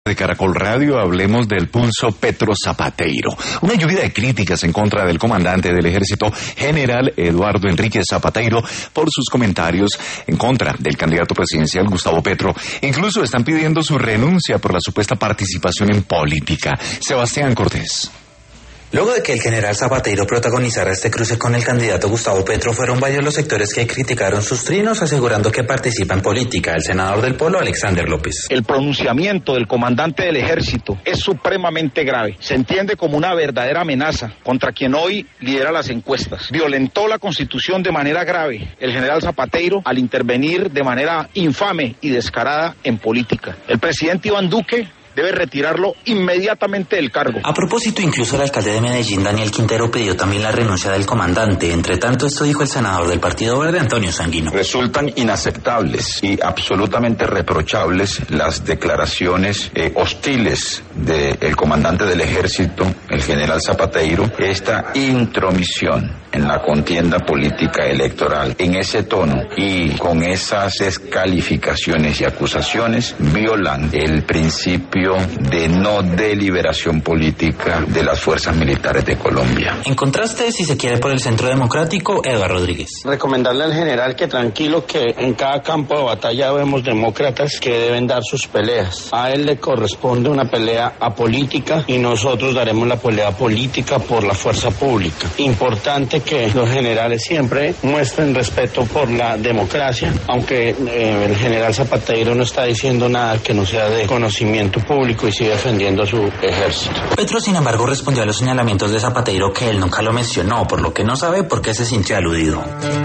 De Caracol Radio hablemos del pulso Petro Zapateiro. Una lluvia de críticas en contra del comandante del ejército, general Eduardo Enrique Zapateiro, por sus comentarios en contra del candidato presidencial Gustavo Petro. Incluso están pidiendo su renuncia por la supuesta participación en política. Sebastián Cortés. Luego de que el general Zapateiro protagonizara este cruce con el candidato Gustavo Petro, fueron varios los sectores que criticaron sus trinos, asegurando que participa en política. El senador del Polo, Alexander López. El pronunciamiento del comandante del ejército es supremamente grave. Se entiende como una verdadera amenaza contra quien hoy lidera las encuestas. Violentó la Constitución de manera grave el general Zapateiro al intervenir de manera infame y descarada en política. El presidente Iván Duque debe retirarlo inmediatamente del cargo. A propósito, incluso el alcalde de Medellín, Daniel Quintero, pidió también la renuncia del comandante. Entre tanto, esto dijo el senador del Partido Verde, Antonio Sanguino. Resultan inaceptables y absolutamente reprochables las declaraciones hostiles del comandante del ejército, el general Zapateiro, esta intromisión en la contienda política electoral en ese tono y con esas descalificaciones y acusaciones violan el principio de no deliberación política de las fuerzas militares de Colombia. En contraste, si se quiere, por el Centro Democrático, Eduardo Rodríguez. Recomendarle al general que tranquilo, que en cada campo de batalla vemos demócratas que deben dar sus peleas. A él le corresponde una pelea apolítica y nosotros daremos la pelea política por la fuerza pública. Importante que los generales siempre muestren respeto por la democracia, aunque el general Zapateiro no está diciendo nada que no sea de conocimiento público y sigue defendiendo a su ejército. Petro, sin embargo, respondió a los señalamientos de Zapateiro que él nunca lo mencionó, por lo que no sabe por qué se sintió aludido.